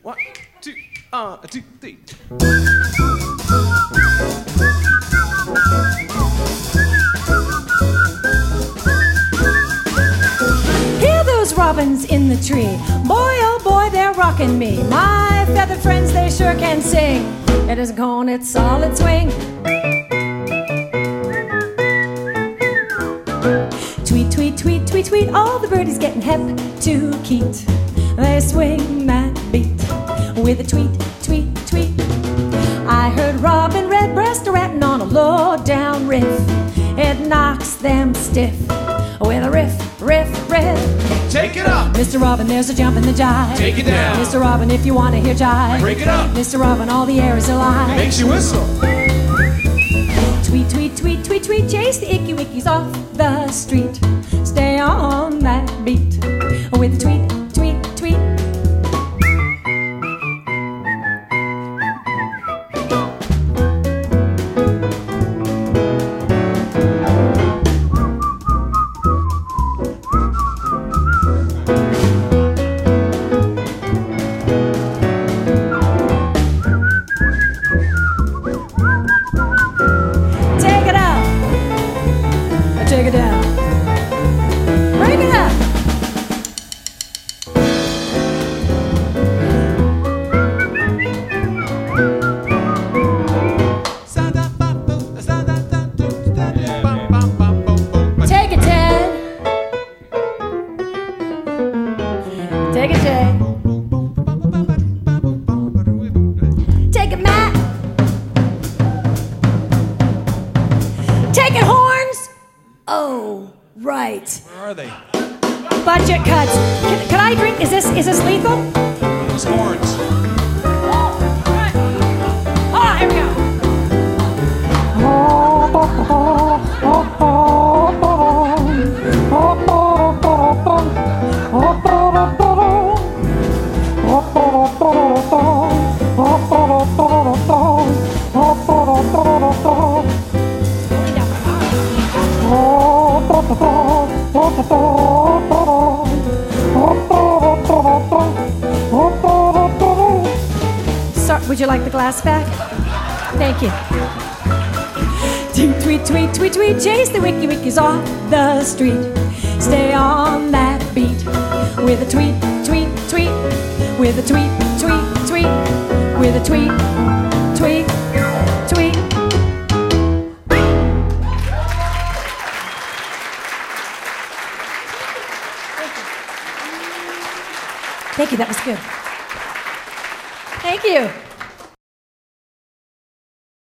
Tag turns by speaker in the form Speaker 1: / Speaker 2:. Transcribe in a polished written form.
Speaker 1: 1, 2, 2, 3.
Speaker 2: Hear those robins in the tree. Boy, oh boy, they're rocking me. My feathered friends, they sure can sing. It is gone, it's solid swing. Tweet, tweet, tweet, tweet, tweet. All the birdies getting hep to Keat. They swing that beat with a tweet, tweet, tweet. I heard Robin Redbreast a-rattin' on a low-down riff. It knocks them stiff with a riff, riff, riff.
Speaker 1: Take it up!
Speaker 2: Mr. Robin, there's a jump in the jive.
Speaker 1: Take it down!
Speaker 2: Mr. Robin, if you want to hear jive.
Speaker 1: Break it up!
Speaker 2: Mr. Robin, all the air is alive.
Speaker 1: Makes you whistle.
Speaker 2: Tweet, tweet, tweet, tweet, tweet. Chase the icky wickies off the street. Stay on that beat with a tweet, tweet, tweet. Take it down. Break it up. Take it, Ted. Take it, Jay. Take it, Matt. Take it, horns. Oh, right.
Speaker 1: Where are they?
Speaker 2: Budget cuts. Can I drink? Is this lethal?
Speaker 1: Those horns.
Speaker 2: Ah, here we go. Would you like the glass back? Thank you. Tweet, tweet, tweet, tweet. Chase the wicky wickies off the street. Stay on that beat with a tweet, tweet, tweet. With a tweet, tweet, tweet. With a tweet, tweet, tweet. Thank you, that was good. Thank you.